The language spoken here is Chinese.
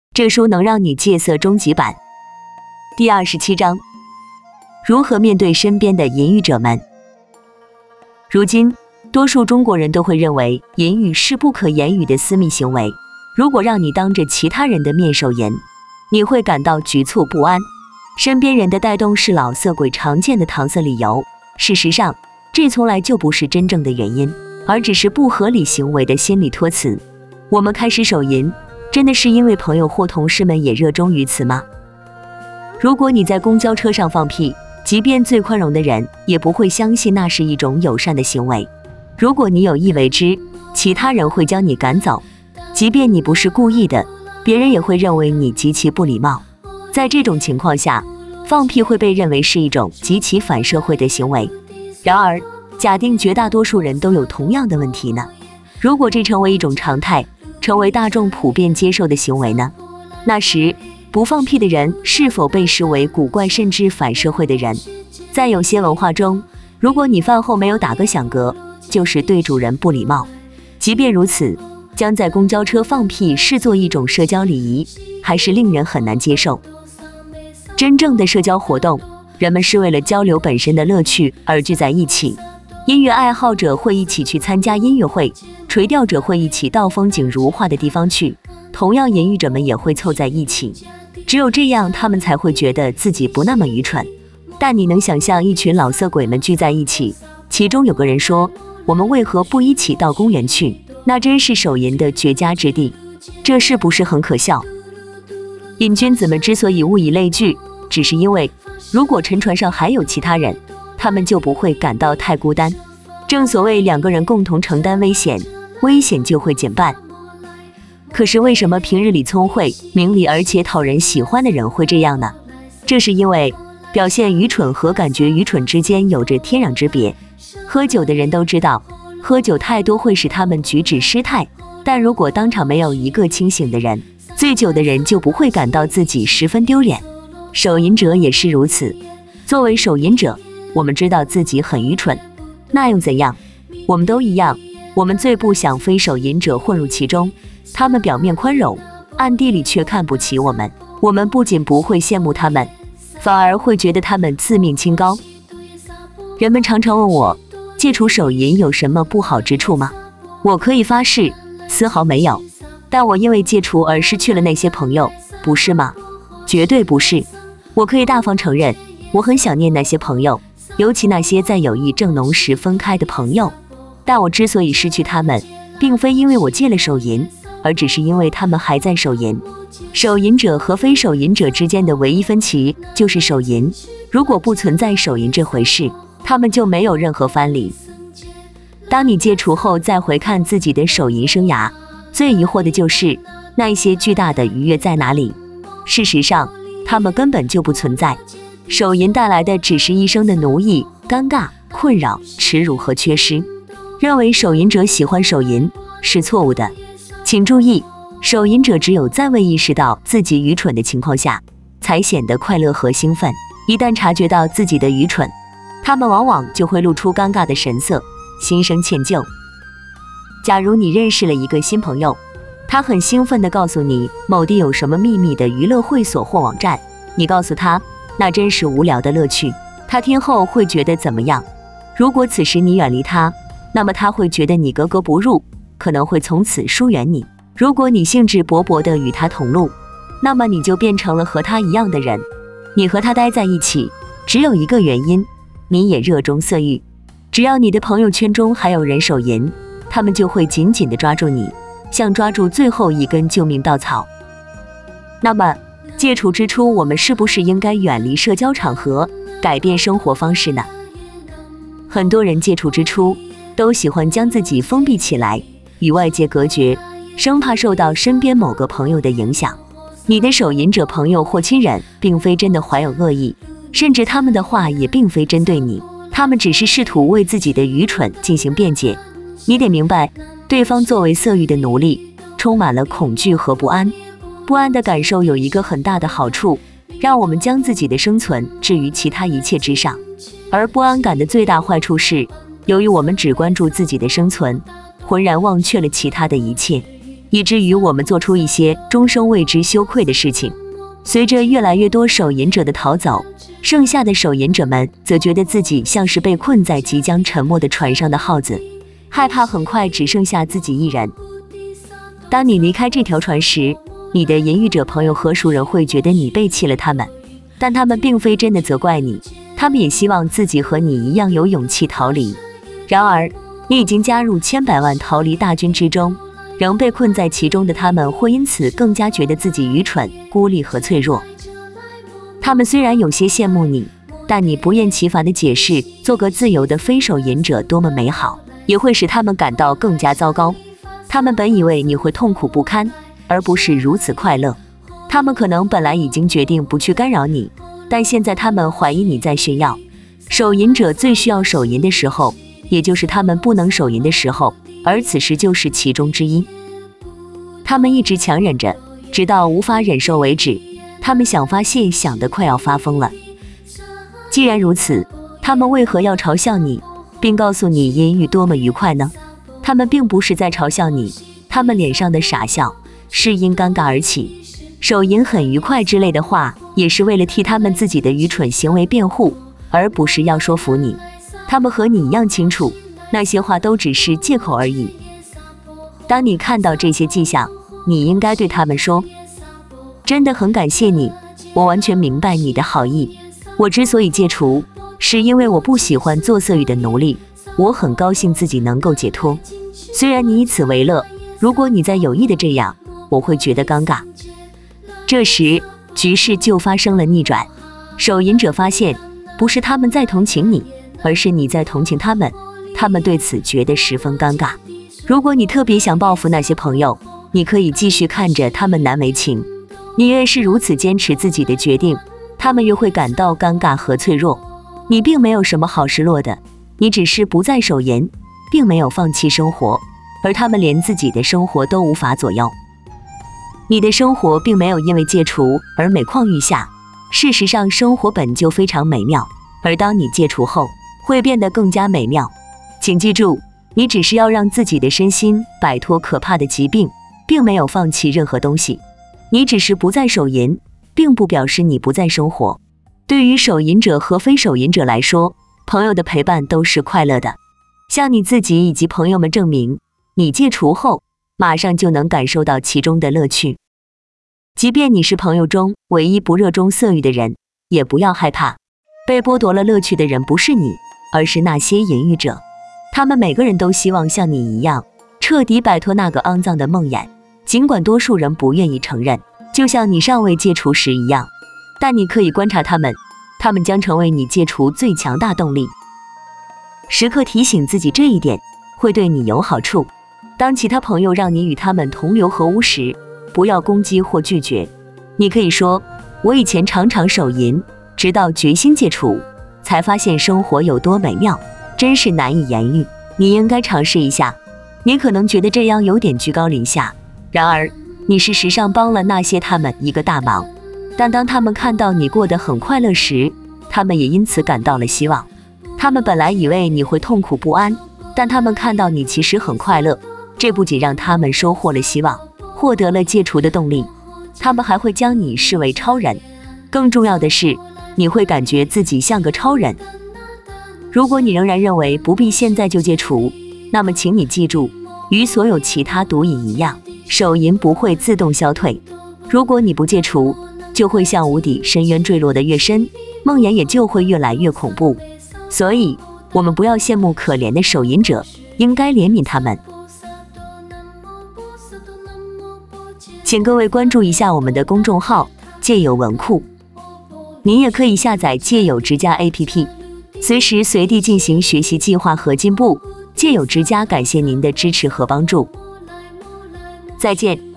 这书能让你戒色终极版。第27章，如何面对身边的淫欲者们。如今，多数中国人都会认为淫欲是不可言语的私密行为。如果让你当着其他人的面手淫，你会感到局促不安。身边人的带动是老色鬼常见的搪塞理由，事实上，这从来就不是真正的原因，而只是不合理行为的心理托词。我们开始手淫，真的是因为朋友或同事们也热衷于此吗？如果你在公交车上放屁，即便最宽容的人也不会相信那是一种友善的行为。如果你有意为之，其他人会将你赶走，即便你不是故意的，别人也会认为你极其不礼貌。在这种情况下，放屁会被认为是一种极其反社会的行为。然而，假定绝大多数人都有同样的问题呢？如果这成为一种常态，成为大众普遍接受的行为呢？那时，不放屁的人是否被视为古怪甚至反社会的人？在有些文化中，如果你饭后没有打个响嗝，就是对主人不礼貌。即便如此，将在公交车放屁视作一种社交礼仪，还是令人很难接受。真正的社交活动，人们是为了交流本身的乐趣而聚在一起。音乐爱好者会一起去参加音乐会，垂钓者会一起到风景如画的地方去，同样淫欲者们也会凑在一起。只有这样，他们才会觉得自己不那么愚蠢。但你能想象一群老色鬼们聚在一起，其中有个人说，我们为何不一起到公园去？那真是手淫的绝佳之地，这是不是很可笑？瘾君子们之所以物以类聚，只是因为如果沉船上还有其他人，他们就不会感到太孤单。正所谓两个人共同承担危险，危险就会减半。可是为什么平日里聪慧明理而且讨人喜欢的人会这样呢？这是因为表现愚蠢和感觉愚蠢之间有着天壤之别。喝酒的人都知道，喝酒太多会使他们举止失态，但如果当场没有一个清醒的人，醉酒的人就不会感到自己十分丢脸。手淫者也是如此。作为手淫者，我们知道自己很愚蠢，那又怎样？我们都一样。我们最不想非手淫者混入其中，他们表面宽容，暗地里却看不起我们。我们不仅不会羡慕他们，反而会觉得他们自命清高。人们常常问我，戒除手淫有什么不好之处吗？我可以发誓，丝毫没有。但我因为戒除而失去了那些朋友，不是吗？绝对不是。我可以大方承认，我很想念那些朋友，尤其那些在友谊正浓时分开的朋友。但我之所以失去他们，并非因为我戒了手淫，而只是因为他们还在手淫。手淫者和非手淫者之间的唯一分歧就是手淫。如果不存在手淫这回事，他们就没有任何藩篱。当你戒除后再回看自己的手淫生涯，最疑惑的就是那一些巨大的愉悦在哪里？事实上，他们根本就不存在。手淫带来的只是一生的奴役、尴尬、困扰、耻辱和缺失。认为手淫者喜欢手淫是错误的。请注意，手淫者只有在未意识到自己愚蠢的情况下，才显得快乐和兴奋。一旦察觉到自己的愚蠢，他们往往就会露出尴尬的神色，心生歉疚。假如你认识了一个新朋友，他很兴奋地告诉你某地有什么秘密的娱乐会所或网站，你告诉他那真是无聊的乐趣，他听后会觉得怎么样？如果此时你远离他，那么他会觉得你格格不入，可能会从此疏远你。如果你兴致勃勃地与他同路，那么你就变成了和他一样的人。你和他待在一起，只有一个原因，你也热衷色欲。只要你的朋友圈中还有人手淫，他们就会紧紧地抓住你，像抓住最后一根救命稻草。那么，戒除之初，我们是不是应该远离社交场合，改变生活方式呢？很多人戒除之初，都喜欢将自己封闭起来，与外界隔绝，生怕受到身边某个朋友的影响。你的手淫者朋友或亲人并非真的怀有恶意，甚至他们的话也并非针对你，他们只是试图为自己的愚蠢进行辩解。你得明白，对方作为色欲的奴隶，充满了恐惧和不安。不安的感受有一个很大的好处，让我们将自己的生存置于其他一切之上。而不安感的最大坏处是，由于我们只关注自己的生存，浑然忘却了其他的一切。 以至于我们做出一些终生为之羞愧的事情。随着越来越多手淫者的逃走，剩下的手淫者们则觉得自己像是被困在即将沉没的船上的耗子，害怕很快只剩下自己一人。当你离开这条船时，你的淫欲者朋友和熟人会觉得你背弃了他们，但他们并非真的责怪你，他们也希望自己和你一样有勇气逃离。然而，你已经加入千百万逃离大军之中，仍被困在其中的他们会因此更加觉得自己愚蠢、孤立和脆弱。他们虽然有些羡慕你，但你不厌其烦地解释做个自由的非手淫者多么美好，也会使他们感到更加糟糕。他们本以为你会痛苦不堪，而不是如此快乐。他们可能本来已经决定不去干扰你，但现在他们怀疑你在炫耀。手淫者最需要手淫的时候，也就是他们不能手淫的时候，而此时就是其中之一。他们一直强忍着，直到无法忍受为止。他们想发泄，想得快要发疯了。既然如此，他们为何要嘲笑你，并告诉你淫欲多么愉快呢？他们并不是在嘲笑你，他们脸上的傻笑是因尴尬而起。手淫很愉快之类的话，也是为了替他们自己的愚蠢行为辩护，而不是要说服你。他们和你一样清楚，那些话都只是借口而已。当你看到这些迹象，你应该对他们说：真的很感谢你，我完全明白你的好意。我之所以戒除，是因为我不喜欢做色欲的奴隶，我很高兴自己能够解脱。虽然你以此为乐，如果你再有意的这样，我会觉得尴尬。这时，局势就发生了逆转。手淫者发现，不是他们在同情你，而是你在同情他们，他们对此觉得十分尴尬。如果你特别想报复那些朋友，你可以继续看着他们难为情。你越是如此坚持自己的决定，他们越会感到尴尬和脆弱。你并没有什么好失落的，你只是不再手淫，并没有放弃生活，而他们连自己的生活都无法左右。你的生活并没有因为戒除而每况愈下，事实上生活本就非常美妙，而当你戒除后，会变得更加美妙。请记住，你只是要让自己的身心摆脱可怕的疾病，并没有放弃任何东西。你只是不再手淫，并不表示你不再生活。对于手淫者和非手淫者来说，朋友的陪伴都是快乐的。向你自己以及朋友们证明，你戒除后，马上就能感受到其中的乐趣。即便你是朋友中唯一不热衷色欲的人，也不要害怕。被剥夺了乐趣的人不是你，而是那些淫欲者。他们每个人都希望像你一样，彻底摆脱那个肮脏的梦魇，尽管多数人不愿意承认，就像你尚未戒除时一样。但你可以观察他们，他们将成为你戒除最强大动力。时刻提醒自己这一点，会对你有好处。当其他朋友让你与他们同流合污时，不要攻击或拒绝。你可以说：我以前常常手淫，直到决心戒除，才发现生活有多美妙，真是难以言喻。你应该尝试一下。你可能觉得这样有点居高临下，然而你事实上帮了那些他们一个大忙。但当他们看到你过得很快乐时，他们也因此感到了希望。他们本来以为你会痛苦不安，但他们看到你其实很快乐，这不仅让他们收获了希望，获得了戒除的动力，他们还会将你视为超人。更重要的是，你会感觉自己像个超人。如果你仍然认为不必现在就戒除，那么请你记住，与所有其他毒瘾一样，手淫不会自动消退。如果你不戒除，就会向无底深渊坠落得越深，梦魇也就会越来越恐怖。所以，我们不要羡慕可怜的手淫者，应该怜悯他们。请各位关注一下我们的公众号“戒友文库”，您也可以下载戒友之家 APP， 随时随地进行学习计划和进步。戒友之家感谢您的支持和帮助，再见。